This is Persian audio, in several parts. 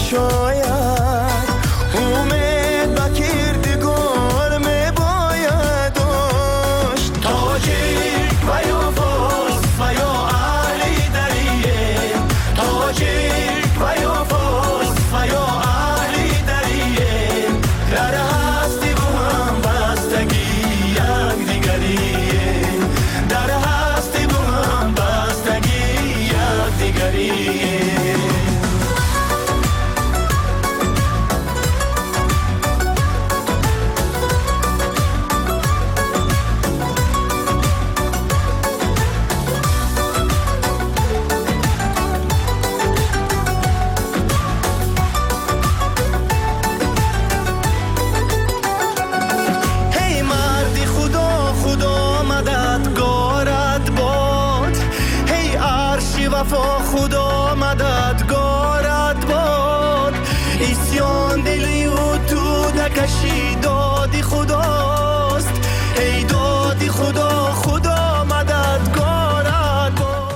شاید امید به کردگار میباید داشت تاجیک و یا فارس و یا اهل دریه تاجیک و یا فارس و یا اهل دریه در هستی و هم بستگی یک دیگریه در هستی و هم بستگی یک دیگریه وفا خدا مددگارت باد اسیان دلی و تو نکشی دادی خداست ای دادی خدا خدا مددگارت باد.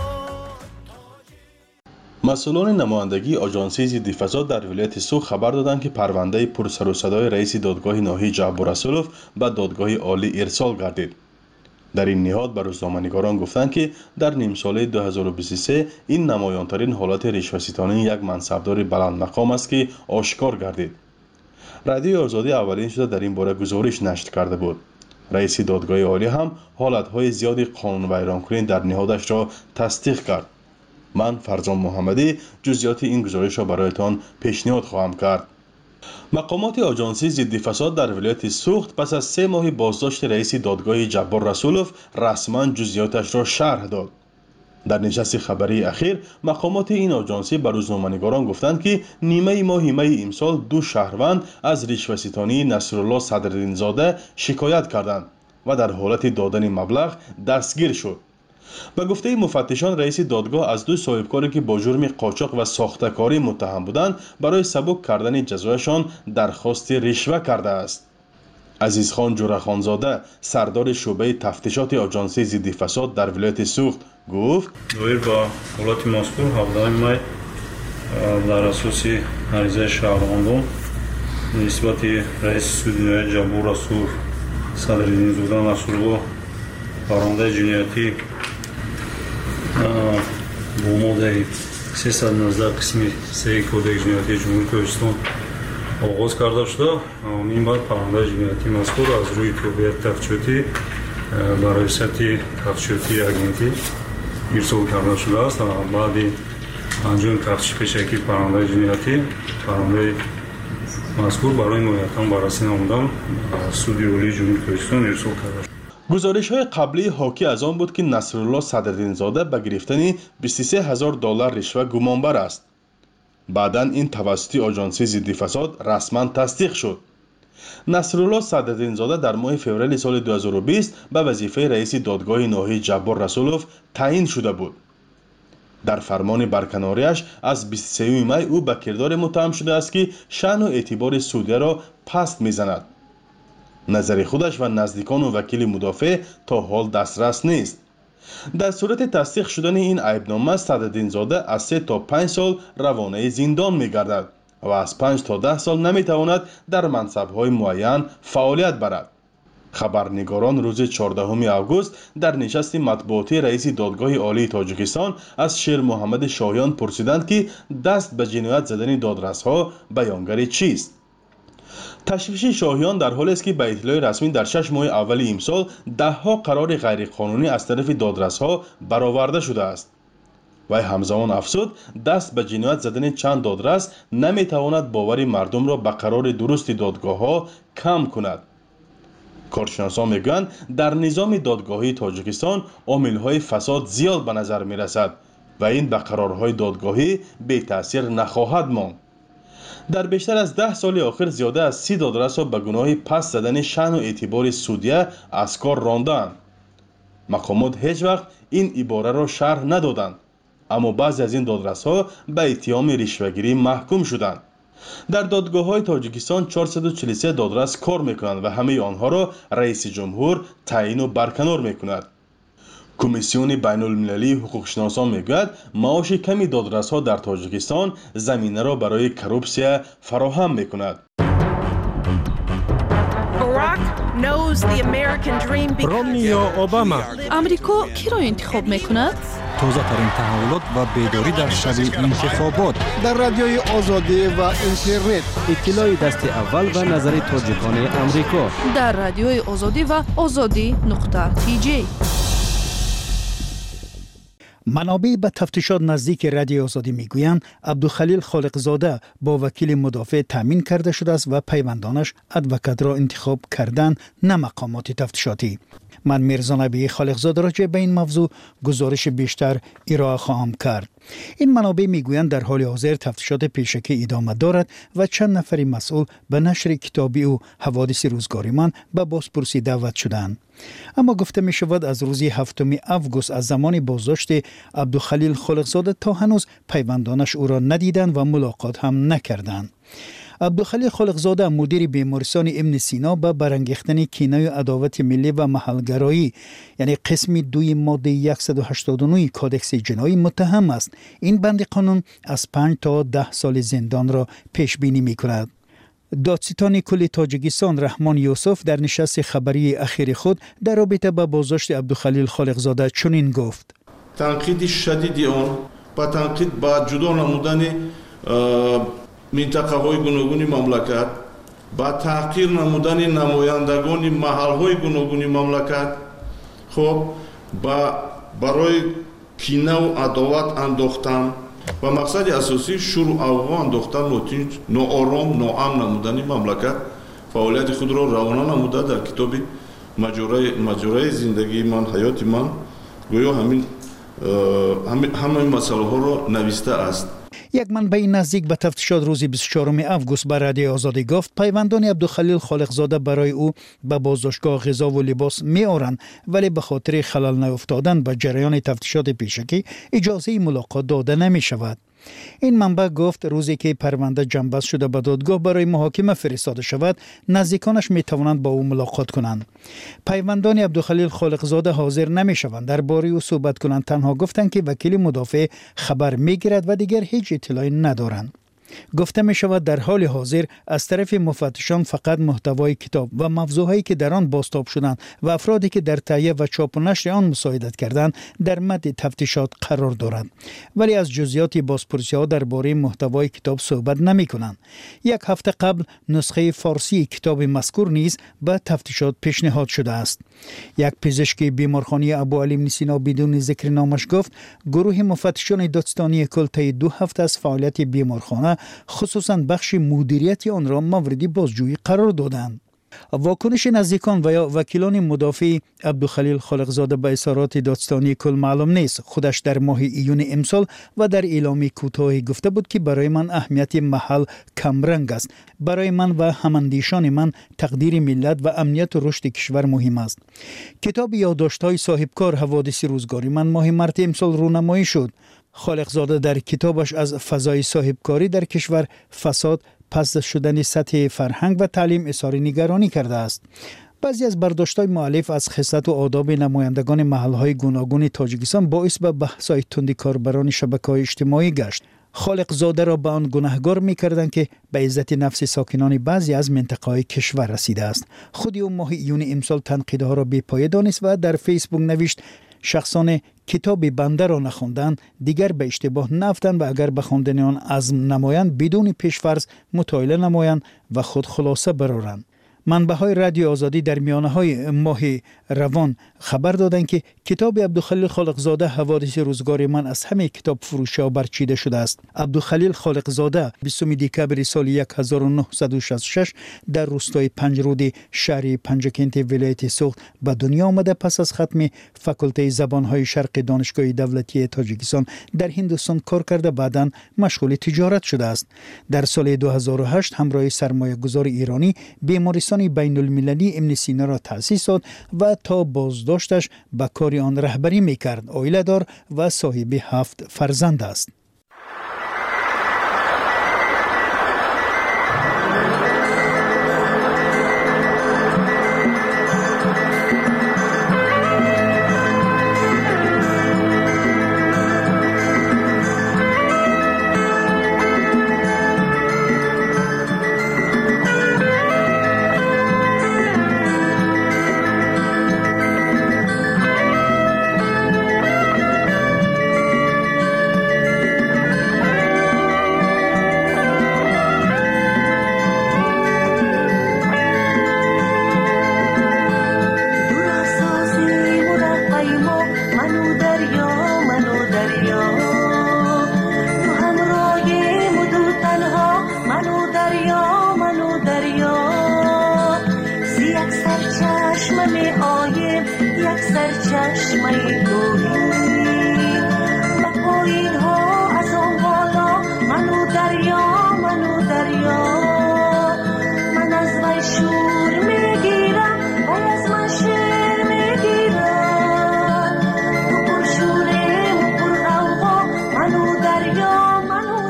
مسئولان نمایندگی آژانسی ضد فساد در ولایت سوخت خبر دادند که پرونده پرسر و صدای رئیس دادگاه ناحیه جبار رسولوف به دادگاه عالی ارسال گردید. در این نهاد به روزنامه‌نگاران گفتند که در نیم ساله 2023 این نمایان‌ترین حالت رشوه‌ستانی یک منصبدار بلند مقام است که آشکار گردید. رادیو آزادی اولین شده در این باره گزارش نشر کرده بود. رئیس دادگاه عالی هم حالت‌های زیادی قانون ویرانکنی در نهادش را تصدیق کرد. من فرزان محمدی جزئیات این گزارش را برایتان پیشنهاد خواهم کرد. مقامات آژانسی ضد فساد در ولایت سوخت پس از 3 ماه بازداشت رئیس دادگاه جبار رسولوف رسما جزئیاتش را شرح داد. در نشست خبری اخیر مقامات این آژانسی به روزنامه‌نگاران گفتند که نیمه ماه می امسال 2 شهروند از رشوه‌ستانی نصرالله صدرالدین زاده شکایت کردند و در حالت دادن مبلغ دستگیر شد. به گفته مفتشان رئیس دادگاه از 2 صاحبکاری که با جرم قاچاق و ساخته‌کاری متهم بودند برای سبک کردن جزایشان درخواست رشوه کرده است. عزیزخان جورخانزاده سردار شعبه تفتیشات آژانسی ضد فساد در ولایت سوخت گفت دویر با حالت مذکور 17 می در اساس عریضه شهروندان نسبت رئیس سود ناحیه جبار رسولوف صدرالدین زاده نصرالله پرونده جنایتی با ماده 319 قسم 3 کودک جنایتی جمهوری کوهستان آغاز کرده شده. این بعد پرونده جنایتی مذکور از روی تابعیت تفتیشاتی برای سطح تفتیشاتی اگنتی ارسال کرده شده است. بعد انجام تفتیش پیشکی پرونده جنایتی پرونده مذکور برای نهایتاً بررسی نمودن سود عالی جمهوری کوهستان ارسال کرده شد. گزارش‌های قبلی حاکی از آن بود که نصرالله صدرالدین زاده به گرفتن $23000 رشوه گمانبر است. بعداً این توسط آژانسی ضد فساد رسما تصدیق شد. نصرالله صدرالدین زاده در ماه فوریه سال 2020 به وظیفه رئیس دادگاه ناحیه جبار رسولوف تعیین شده بود. در فرمان برکناریش از 23 می او به کردار متهم شده است که شأن و اعتبار سودیه را پست می‌زند. نظر خودش و نزدیکان و وکیل مدافع تا حال دسترس نیست. در صورت تصدیق شدن این عیبنامه صدرالدین زاده از 3 تا 5 سال روانه زندان می‌گردد و از 5 تا 10 سال نمی‌تواند در منصب‌های معین فعالیت برد. خبرنگاران روز 14 آگوست در نشست مطبوعاتی رئیس دادگاه عالی تاجیکستان از شیر محمد شاهیان پرسیدند که دست به جنایت زدن دادرس‌ها بیانگر چیست. تشویش شاهیان در حالی است که به اطلاع رسمی در 6 ماه اول امسال 10 قرار غیرقانونی از طرف دادرس‌ها برآورده شده است. و همزمان افزود دست به جنایت زدن چند دادرس نمیتواند باور مردم را به قرار درست دادگاه‌ها کم کند. کارشناسان میگویند در نظام دادگاهی تاجیکستان عامل‌های فساد زیاد به نظر میرسد و این به قرارهای دادگاهی بی تاثیر نخواهد ماند. در بیشتر از 10 سال آخر زیاده از 30 دادرس را به گناه پس زدن شأن و اعتبار سودیه از کار راندند. مقامات هیچ وقت این عباره را شرح ندادند، اما بعضی از این دادرس‌ها به اتهام رشوه‌گیری محکوم شدند. در دادگاه‌های تاجیکستان 443 دادرس کار می‌کنند و همه آنها را رئیس جمهور تعیین و برکنار می‌کند. کمیسیون بین المللی حقوقشناسان میگوید معاش کمی دادرس‌ها در تاجیکستان زمینه را برای کروپسیا فراهم میکند. رومنیا اوباما امریکا کی را انتخاب میکند؟ تازه ترین تحولات و بیداری در شب انتخابات در رادیوی آزادی و اینترنت اطلاع دست اول و نظر تاجیکان امریکا در رادیوی آزادی و azadi.tj. منابع به تفتیشات نزدیک رادیو آزادی میگویند عبدالخلیل خالقزاده با وکیل مدافع تامین کرده شده است و پیوندانش ادوکات را انتخاب کردن نه مقامات تفتیشاتی. من میرزا نبی خالقزاده راجع به این موضوع گزارش بیشتر ارائه خواهم کرد. این منابع میگویند در حال حاضر تفتیشات پیشکی ادامه دارد و چند نفری مسئول به نشر کتابی و حوادث روزگاری من به بازپرسی دعوت شدند. اما گفته می شود از روز 7 اوگوست از زمان بازداشت عبدالخلیل خالقزاده تا هنوز پیوندانش او را ندیدند و ملاقات هم نکردند. عبدالخلیل خالقزاده مدیر بیمارستان ابن سینا به برانگیختن کینه و عداوت ملی و محلگرایی یعنی قسم 2 ماده 189 کودکس جنایی متهم است. این بند قانون از 5 تا 10 سال زندان را پیش بینی می کند. دادستان کل تاجیکستان رحمان یوسف در نشست خبری اخیر خود در رابطه با بازداشت عبدالخلیل خالقزاده چنین گفت: تنقید شدید آن با تنقید با جدا نمودن منطقه‌های گوناگون مملکت، با تحقیر نمودن نمایندگان محل‌های گوناگون مملکت، خب برای کینه و عداوت انداختن و مقصد اساسی شروع افغان انداختن ناآرام ناامن نمودن مملکت فعالیت خود را روانه نموده در کتاب ماجرای زندگی من حیات من گویا همین مسئله ها را نوشته است. یک منبع نزدیک به تفتیشات روز 24 اوگوست به رادیو آزادی گفت پیوندان عبدالخلیل خالقزاده برای او به بازداشتگاه غذا و لباس می آورند ولی به خاطر خلل نیفتادن به جریان تفتیشات پیشکی اجازه ملاقات داده نمی شود. این منبع گفت روزی که پرونده جنبست شده به دادگاه برای محاکمه فرستاده شود نزدیکانش می توانند با او ملاقات کنند. پیوندان عبدالخلیل خالقزاده حاضر نمی شوند درباره او صحبت کنند، تنها گفتند که وکیل مدافع خبر می گیرد و دیگر هیچ اطلاعی ندارند. گفته می شود در حال حاضر از طرف مفتشان فقط محتوای کتاب و موضوعهایی که در آن بازتاب شدند و افرادی که در تهیه و چاپ و نشر آن مساعدت کردند در مد تفتیشات قرار دارند، ولی از جزئیات بازپرسی‌ها درباره محتوای کتاب صحبت نمی کنند. یک هفته قبل نسخه فارسی کتاب مذکور نیز به تفتیشات پیشنهاد شده است. یک پزشک بیمارخانه ابوعلی ابن سینا بدون ذکر نامش گفت گروه مفتشان دادستانی کل طی 2 هفته از فعالیت بیمارخانه خصوصاً بخش مدیریت آن را مورد بازجویی قرار دادند. واکنش نزدیکان و یا وکیلان مدافع عبدالخلیل خالقزاده به اظهارات دادستانی کل معلوم نیست. خودش در ماه ایون امسال و در اعلامی کوتاهی گفته بود که برای من اهمیت محل کمرنگ است. برای من و هماندیشان من تقدیر ملت و امنیت و رشد کشور مهم است. کتاب یادداشت‌های صاحبکار حوادث روزگاری من ماه مارس امسال رونمایی شد. خالقزاده در کتابش از فضای صاحبکاری در کشور، فساد، پست شدن سطح فرهنگ و تعلیم اظهار نگرانی کرده است. بعضی از برداشت‌های مؤلف از خصلت و آداب نمایندگان محل‌های گوناگون تاجیکستان باعث به بحث‌های تند کاربران شبکه‌های اجتماعی گشت. خالقزاده را به آن گناهکار می‌کردند که به عزت نفس ساکنان بعضی از منطقه‌های کشور رسیده است. خود او ماه ایون امسال تنقیدها را بی‌پایه دانست و در فیسبوک نوشت شخصان کتاب بنده را نخواندند دیگر به اشتباه نفتند و اگر به خواندن آن عزم نمایند بدون پیش‌فرض مطالعه نمایند و خود خلاصه برآورند. منبع‌های رادیو آزادی در میانه‌های ماه روان خبر دادند که کتاب عبدالخلیل خالقزاده حوادث روزگار من از همه کتاب فروش‌ها برچیده شده است. عبدالخلیل خالقزاده 20 دکبر سال 1966 در روستای پنجرود شهر پنجکنت ولایت سوخت به دنیا آمده. پس از ختم فاکولته زبان‌های شرق دانشگاه دولتی تاجیکستان در هندوستان کار کرده، بعداً مشغول تجارت شده است. در سال 2008 همراه سرمایه‌گذار ایرانی بیمارستان بین المللی ابن سینا را تأسیس داد و تا بازداشتش به کار آن رهبری می‌کرد. عائله دار و صاحب 7 فرزند است. سرچشمه گویی و پایین ها از آن بالا منو دریا من از وی شور میگیرم و از من شعر میگیرم تو پر شورم و پر غوغا منو دریا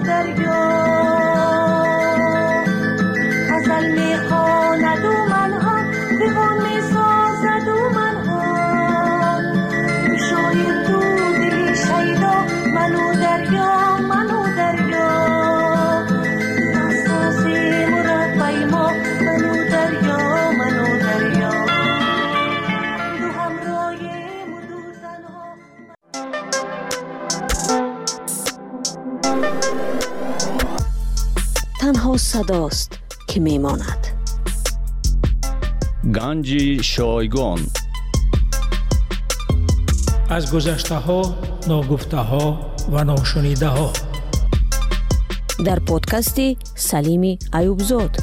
غزل میخواند و منها دیوان میسازد و منها شاید تو دلی شیدا منو دریا ناسازی مربی ما منو دریا دو همراهیم و دو تنها تنها صداست که میماند. گنج شایگان از گذشته ها، ناگفته ها و ناشنیده ها در پادکست سلیم ایوبزاد.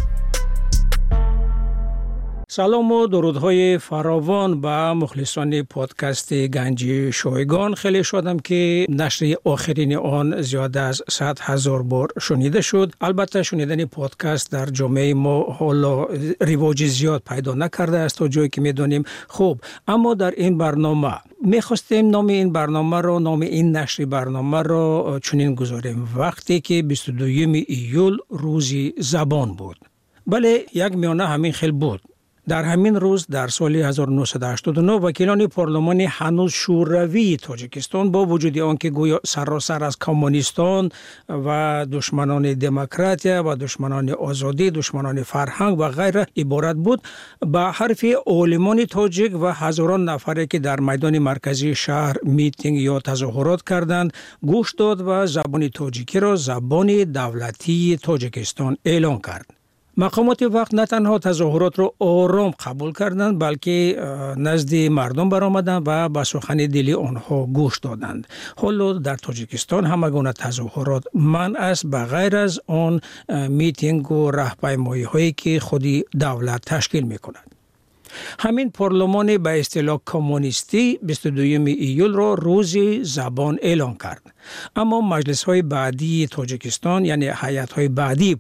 سلام و درودهای فراوان به مخلصان پادکست گنج شایگان. خیلی شادم که نشر آخرین آن زیاد از 100,000 بار شنیده شد. البته شنیدن پادکست در جامعه ما حالا رواج زیاد پیدا نکرده است تا جایی که میدانیم. خب اما در این برنامه میخواستیم نام این نشر برنامه را چنین گذاریم: وقتی که 22 ایول روزی زبان بود. بله، یک میانه همین خیلی بود. در همین روز در سال 1989 وکیلان پارلمانی هنوز شوروی تاجیکستان با وجود آنکه گویا سراسر از کمونیستان و دشمنان دموکراتیا و دشمنان آزادی، دشمنان فرهنگ و غیره عبارت بود، به حرف عالمان تاجیک و هزاران نفری که در میدان مرکزی شهر میتینگ یا تظاهرات کردند گوش داد و زبان تاجیکی را زبان دولتی تاجیکستان اعلام کرد. مقامات وقت نه تنها تظاهرات را آرام قبول کردند بلکه نزد مردم برآمدند و به سخن دلی آنها گوش دادند. حالا در تاجیکستان همه گونه تظاهرات منع است به غیر از آن میتینگ و راهپیمایی هایی که خودی دولت تشکیل می‌کند. همین پارلمان به اصطلاح کمونیستی 22 ایول را روز زبان اعلام کرد. اما مجلس های بعدی تاجیکستان، یعنی هیئت های بعدی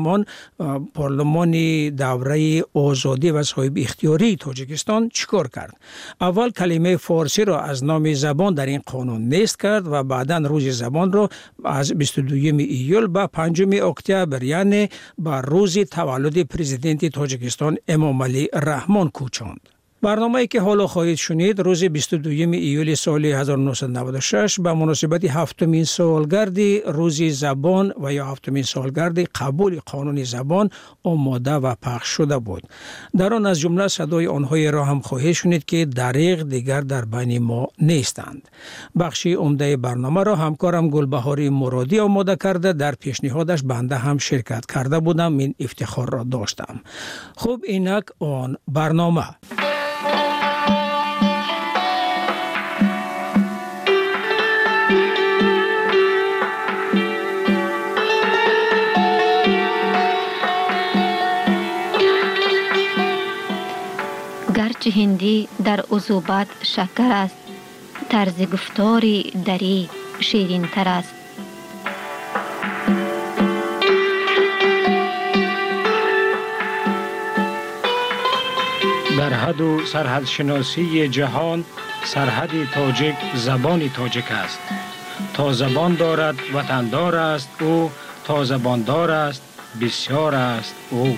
پارلمان دوره آزادی و صاحب اختیاری تاجیکستان چیکار کرد؟ اول کلمه فارسی را از نام زبان در این قانون نیست کرد و بعدا روز زبان را از 22 ایول به 5 اکتبر، یعنی بر روز تولد پرزیدنت تاجیکستان امام علی رحمان کوچاند. برنامه‌ای که حالا خواهید شنید روز 22 ایول سال 1996 به مناسبت 7مین سالگرد روز زبان و یا 7مین سالگرد قبول قانون زبان آماده و پخش شده بود. در آن از جمله صدای آنهایی را هم خواهید شنید که دریغ دیگر در بین ما نیستند. بخشی عمده برنامه را همکارم گلبهاری مرادی آماده کرده. در پیشنهادش بنده هم شرکت کرده بودم. این افتخار را داشتم. خب اینک آن برنامه. گرچه هندی در عذوبت شکر است، طرز گفتاری دری شیرین تر است. در حد و سرحد شناسی جهان سرحد تاجیک زبان تاجیک است. تا زبان دارد وطندار است او، تا زبان دار است بسیار است او.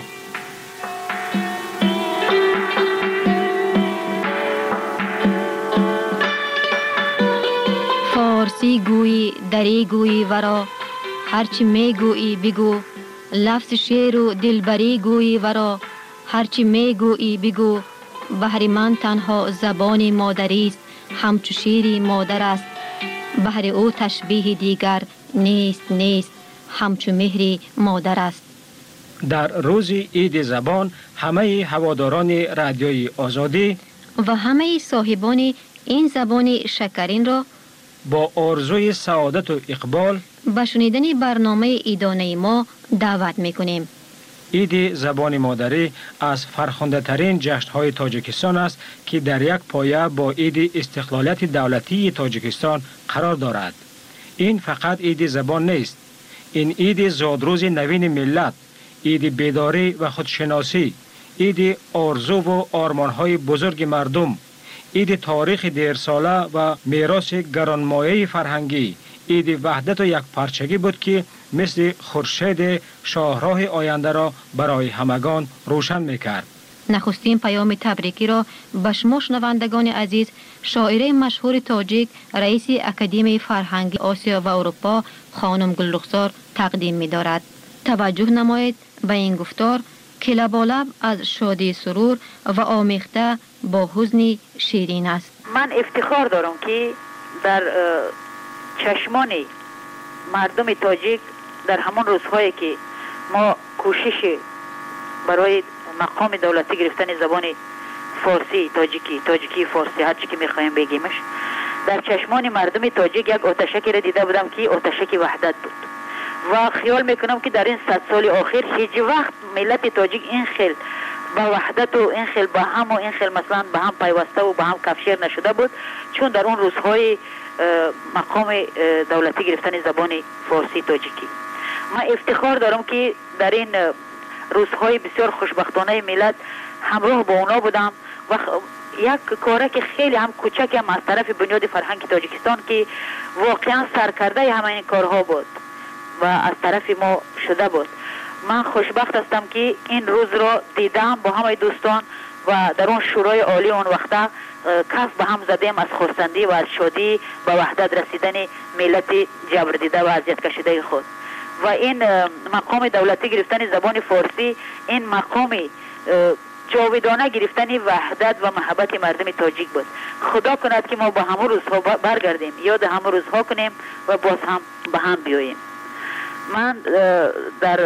فارسی گویی دری گویی ورا، هرچی می گویی بگو. لفظ شعر و دلبری گویی ورا، هرچی می گویی بگو. بهر من تنها زبان مادری است، همچو شیری مادر است. بهر او تشبیه دیگر نیست، همچو مهری مادر است. در روز عید زبان همه هواداران رادیوی آزادی و همه صاحبان این زبان شکرین را با آرزوی سعادت و اقبال به شنیدن برنامه عیدانه ما دعوت می‌کنیم. عید زبان مادری از فرخنده ترین جشن های تاجیکستان است که در یک پایه با عید استقلالیت دولتی تاجیکستان قرار دارد. این فقط عید زبان نیست. این عید زادروز نوین ملت، عید بیداری و خودشناسی، عید آرزو و آرمان‌های بزرگ مردم، عید تاریخ دیرساله و میراث گرانمایه فرهنگی، عید وحدت و یک پارچگی بود که مثل خورشید شاهراه آینده را برای همگان روشن می‌کرد. نخستین پیام تبریکی را به شما شنوندگان عزیز شاعره مشهور تاجیک رئیس اکادمی فرهنگی آسیا و اروپا خانم گلرخسار تقدیم می‌دارد. توجه نمایید به این گفتار که لبالب از شادی سرور و آمیخته با حزن شیرین است. من افتخار دارم که در چشمان مردم تاجیک در همون روزهایی که ما کوشش برای مقام دولتی گرفتن زبان فارسی تاجیکی فارسی هر چی که میخوایم بگیمش، در چشمان مردم تاجیک یک آتشکی را دیده بودم که آتشک وحدت بود و خیال میکنم که در این 100 سال آخر هیچ وقت ملت تاجیک این خیل با وحدت و این خیل با هم و این خیل مثلا به هم پیوسته و به هم کفشیر نشده بود چون در اون روزهای مقام دولتی گرفتن زبان فارسی تاجیکی. من افتخار دارم که در این روزهای بسیار خوشبختانه ملت همراه با اونا بودم و یک کاره که خیلی هم کوچک هم از طرف بنیاد فرهنگ تاجیکستان که واقعا سرکرده همه این کارها بود و از طرف ما شده بود. من خوشبخت هستم که این روز را دیدم با همه دوستان و در اون شورای عالی اون وقته کف به هم زدیم از خرسندی و از شادی به وحدت رسیدن ملت جبر دیده و اذیت کشیده خود. و این مقام دولتی گرفتن زبان فارسی این مقام جاودانه گرفتن وحدت و محبت مردم تاجیک بود. خدا کند که ما با همون روزها برگردیم، یاد همون روزها کنیم و باز هم به هم بیاییم. من در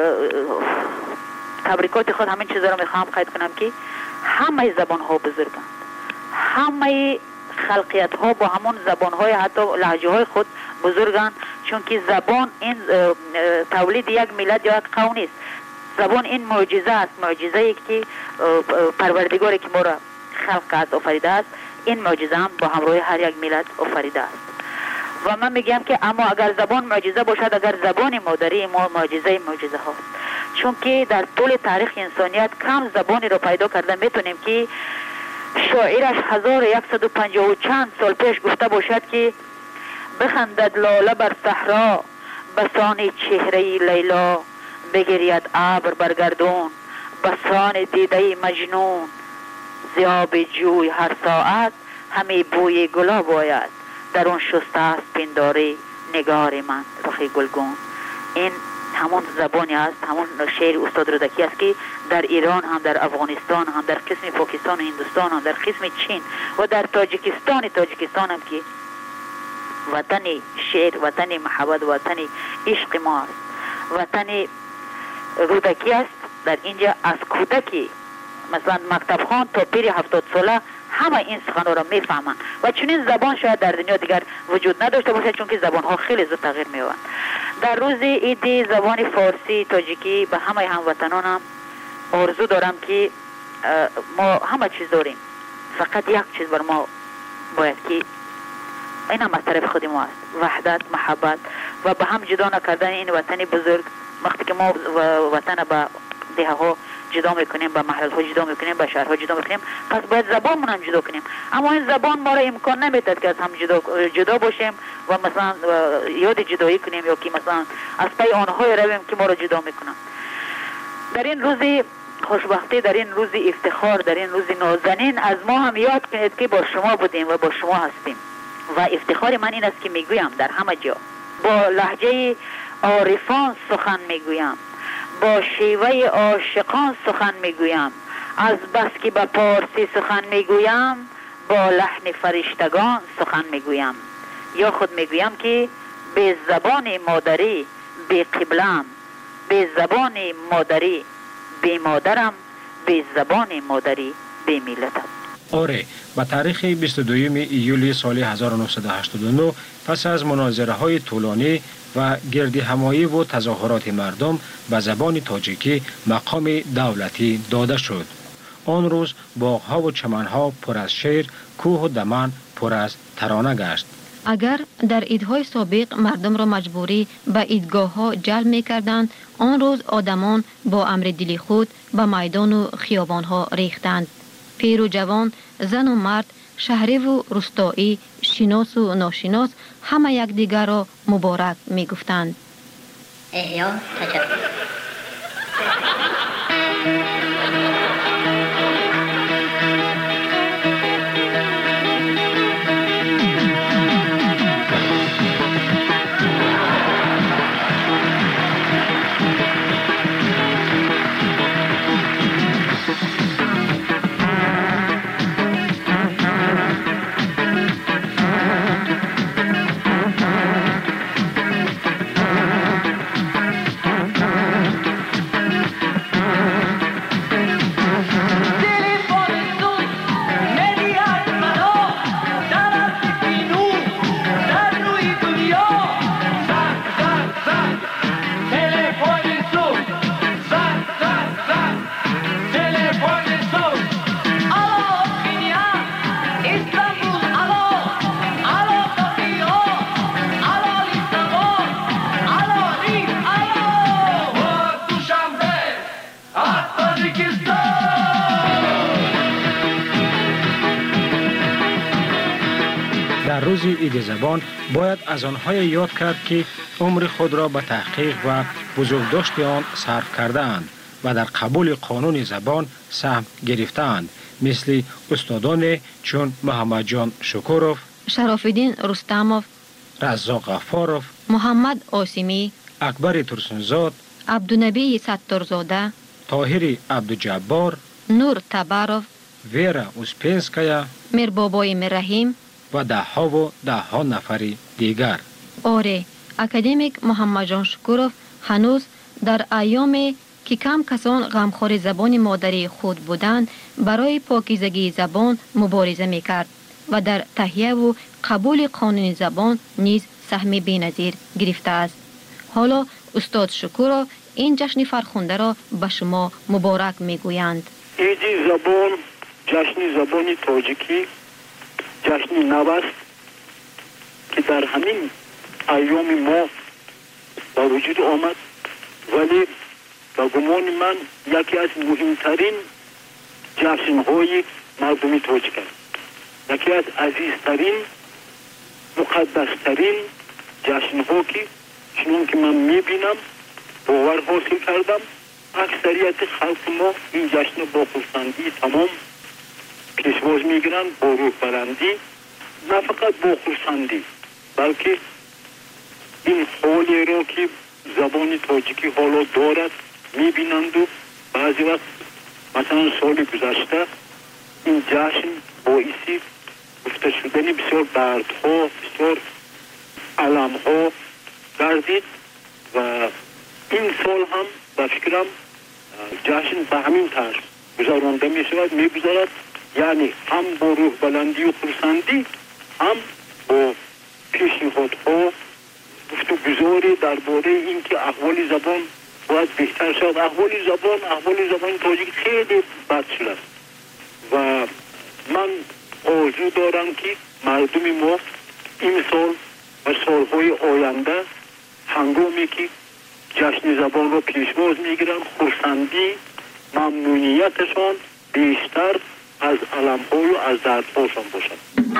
تبریکات خود همین چیزا رو میخوام قید کنم که همه زبان ها بزرگند، همه خلقیت ها با همون زبان های حتی لهجه های خود بزرگند، چون که زبان این تولید یک ملت یا یک قوم نیست. زبان این معجزه است، معجزه ای که پروردگاری که ما را خلق کرد آفریده است، این معجزه هم با همراه هر یک ملت آفریده است. و من میگم که اما اگر زبان معجزه باشد، اگر زبان مادری ما معجزه هاست، چون که در طول تاریخ انسانیت کم زبانی رو پیدا کردن میتونیم که شاعرش 1150 چند سال پیش گفته باشد که بخندد لاله بر صحرا بسان چهره لیلا، بگرید ابر بر گردون بسان دیده مجنون، زیاب جوی هر ساعت همه بوی گلاب آید، در اون شسته است پنداری نگار من رخ گلگون. این همون زبانی است، همون شعر استاد رودکی است که در ایران هم، در افغانستان هم، در قسم پاکستان و هندوستان هم، در قسم چین و در تاجیکستان هم که وطن شعر، وطن محبت، وطن عشق ما است، وطن رودکی است. در اینجا از کودکی مثلا مکتب خان تا پیر 70 ساله همه این سخنان را میفهمند و چنین زبان شاید در دنیا دیگر وجود نداشته باشه، چون که زبان ها خیلی زود تغییر می‌یابند. در روز عید زبان فارسی تاجیکی به همه هموطنانم آرزو دارم که ما همه چیز داریم، فقط یک چیز بر ما باید که این هم از طرف خود ما است، وحدت، محبت و به هم جدا نکردن این وطن بزرگ. وقتی که ما وطن به دیه ها جدا میکنیم، به محل ها جدا میکنیم، به شهرها جدا میکنیم، پس باید زبانمون هم جدا کنیم. اما این زبان ما را امکان نمیداد که از هم جدا باشیم و مثلا یاد جدایی کنیم یا که مثلا از پی آنهای رویم که ما را جدا میکنن. در این روز خوشبختی، در این روز افتخار، در این روز نازنین از ما هم یاد کنید که با شما بودیم و با شما هستیم. و افتخار من این است که میگویم در همه جا با لهجه عارفان سخن میگویم، با شیوه عاشقان سخن میگویم، از بس که به پارسی سخن میگویم با لحن فرشتگان سخن میگویم. یا خود میگویم که به زبان مادری به قبلم، به زبان مادری به مادرم، به زبان مادری به ملتم. آره، به تاریخ 22 ایولی سال 1989 پس از مناظره های طولانی و گردی همایی و تظاهرات مردم به زبان تاجیکی مقام دولتی داده شد. آن روز باغ‌ها و چمن‌ها پر از شعر، کوه و دمن پر از ترانه گشت. اگر در عیدهای سابق مردم را مجبوری به عیدگاه‌ها جلب می‌کردند، آن روز آدمان با امر دلی خود به میدان و خیابان‌ها ریختند. پیر و جوان، زن و مرد، شهری و روستایی، شناس و ناشناس همه یکدیگر را مبارک می‌گفتند. احیا تشکر. در روز عید زبان باید از آنهای یاد کرد که عمر خود را به تحقیق و بزرگداشت آن صرف کرده اند و در قبول قانون زبان سهم گرفتند، مثل استادان چون محمد جان شکوروف، شرافالدین رستموف، رزاق غفاروف، محمد آسیمی، اکبر ترسنزاد، عبدالنبی ستارزاده، طاهر عبدالجبار، نور تباروف، ویرا اوسپینسکایا، میربابای مرحیم و ده ها نفری دیگر. آره، اکادمیک محمد جان شکوروف هنوز در ایامی که کم کسان غمخوار زبان مادری خود بودند برای پاکیزگی زبان مبارزه میکرد و در تهیه و قبول قانون زبان نیز سهم بی‌نظیر گرفته است. حالا استاد شکوروف این جشن فرخنده را به شما مبارک میگویند. عید زبان، جشن زبان تاجیکی، جشن نو است که در همین ایام ما با وجود آمد، ولی با گمان من یکی از مهمترین جشن‌های مردمی تاجیک است. یکی از عزیزترین، مقدسترین جشن‌ها که چنان که من می‌بینم باور حاصل کردم، اکثریت خلق ما این جشن با خرسندی تمام پیشواز میگیرند، با روح برندی، نه فقط با خرسندی بلکه این حالی را که زبان تاجیکی حالا دارد میبینند و بعضی وقت مثلا سال گذشته این جشن باعثی گفته شدن بسیار دردها، بسیار علمها گردید و این سال هم به فکرم جشن به همین طرز گذرانده می شود، می گذارد، یعنی هم با روح بلندی و خرسندی، هم با پیشنهادها گفتگوزاری درباره اینکه احوال زبان باید بهتر شد. احوال زبان تاجیک خیلی بد شده و من آرزو دارم که مردم ما این سال و سالهای آینده هنگامی که جشن زبان را پیشواز میگیرن، خرسندی، ممنونیتشان بیشتر از علم‌های و از دردهاشان باشد.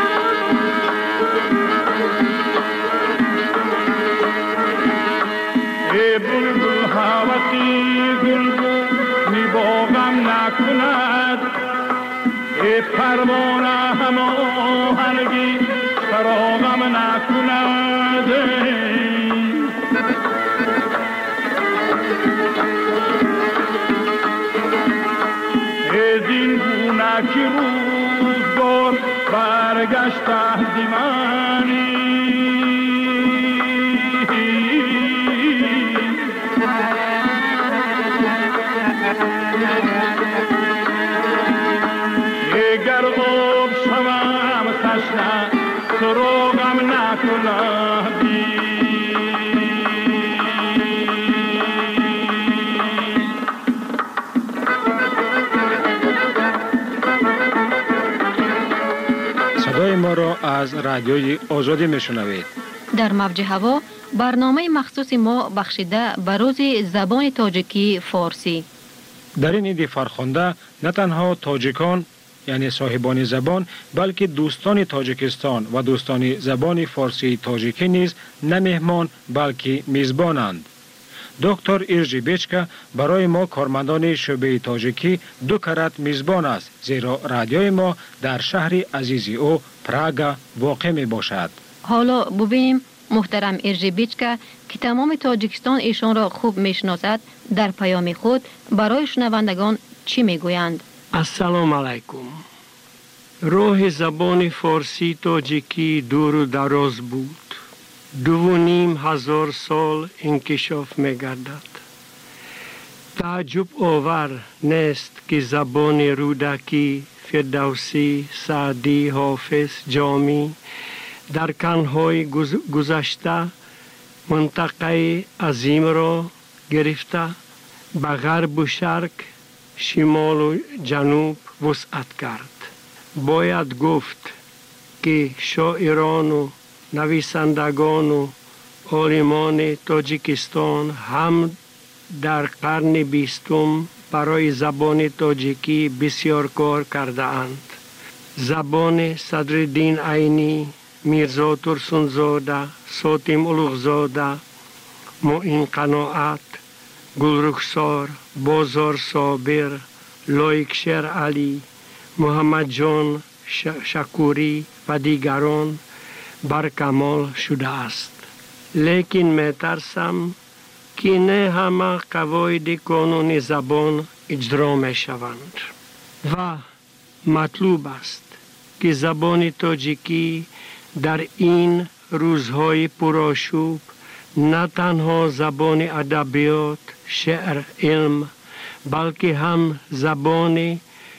ای بلبل هوسی گلگون می باغم نکند، ای پروانه هماهنگی فراغم نکند. ای زین گونه که روزگار برگشته دیمانی، گر سراغم نکندی. صدای ما را از رادیوی آزادی میشنوید. در موج هوا برنامه مخصوص ما بخشیده به روز زبان تاجیکی فارسی. در این عید فرخنده نه تنها تاجیکان یعنی صاحبان زبان بلکه دوستان تاجیکستان و دوستان زبان فارسی تاجیکی نیز نه مهمان بلکه میزبانند. دکتر ایرجی بیچکا برای ما کارمندان شعبه تاجیکی 2 کرات میزبان است، زیرا رادیوی ما در شهر عزیزی او پراگا واقع می باشد. حالا ببینیم محترم ایرجی بیچکا که تمام تاجیکستان ایشان را خوب میشناسد در پیام خود برای شنوندگان چی میگویند. السلام علیکم. راه زبان فارسی تاجیکی دور و دراز بود. 2500 سال انکشاف می‌گردد. تعجب آور نیست که زبان رودکی، فردوسی، سعدی، حافظ، جامی در قرن‌های گذشته منطقه عظیم را گرفته به غرب و شرق، شمال و جنوب وسعت کرد. باید گفت که شاعران و نویسندگان و عالمان تاجیکستان هم در قرن 20 برای زبان تاجیکی بسیار کار کرده اند. زبان صدرالدین عینی، میرزا ترسونزاده، ساتم اولوغزاده، معین قناعت، گلرخسار، بازار صابر، لایکشهر علی، محمد جان شکوری و دیگران برکمال شده است. لیکن می ترسم که نه همه قواعد قانون زبان اجرا می شوند و مطلوب است که زبان تاجیکی در این روزهای پرآشوب نه تنها زبان ادبیات، شعر، علم بلکه هم زبان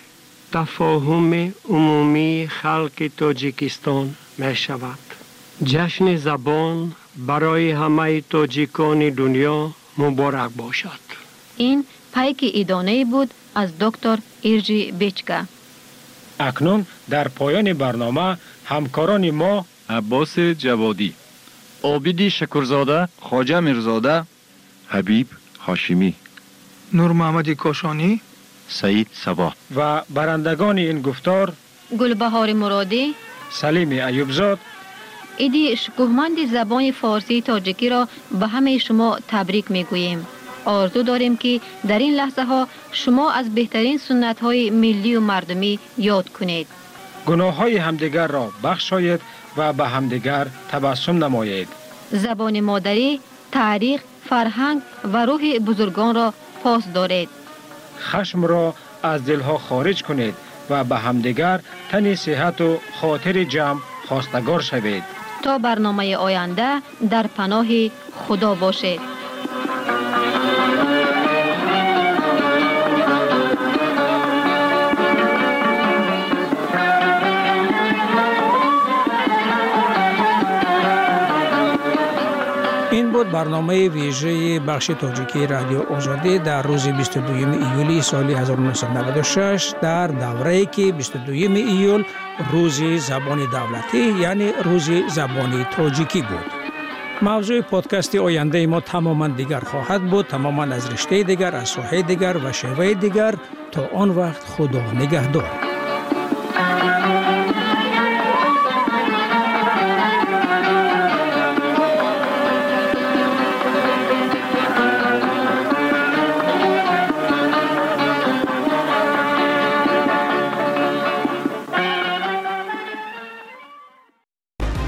تفاهم عمومی خلق تاجیکستان می شود. جشن زبان برای همه تاجیکان دنیا مبارک باشد. این پیک ایدانه بود از دکتر ایرجی بیچکا. اکنون در پایان برنامه همکاران ما عباس جوادی، عابدی شکرزاده، خواجه میرزاده، حبیب هاشمی، نور محمد کاشانی، سعید صبا و برندگان این گفتار گلبهار مرادی، سلیم ایوبزاد، ایدی شکوهمند زبان فارسی تاجیکی را به همه شما تبریک میگوییم. آرزو داریم که در این لحظه ها شما از بهترین سنت های ملی و مردمی یاد کنید. گناه های همدیگر را بخشایید و به همدیگر تبسم نمایید. زبان مادری، تاریخ، فرهنگ و روح بزرگان را پاس دارید. خشم را از دلها خارج کنید و به همدیگر تن صحت و خاطر جمع خواستگار شوید. تا برنامه آینده در پناه خدا باشید. این بود برنامه ویژه بخش تاجیکی رادیو آزادی در روز 22 ایولی سال 1996 در دوره‌ای که 22 ایول روز زبان دولتی یعنی روز زبان تاجیکی بود. موضوع پادکست آینده ما تماما دیگر خواهد بود، تماما از رشته دیگر، از ساحه دیگر و شیوه دیگر. تا آن وقت خدا نگهدار.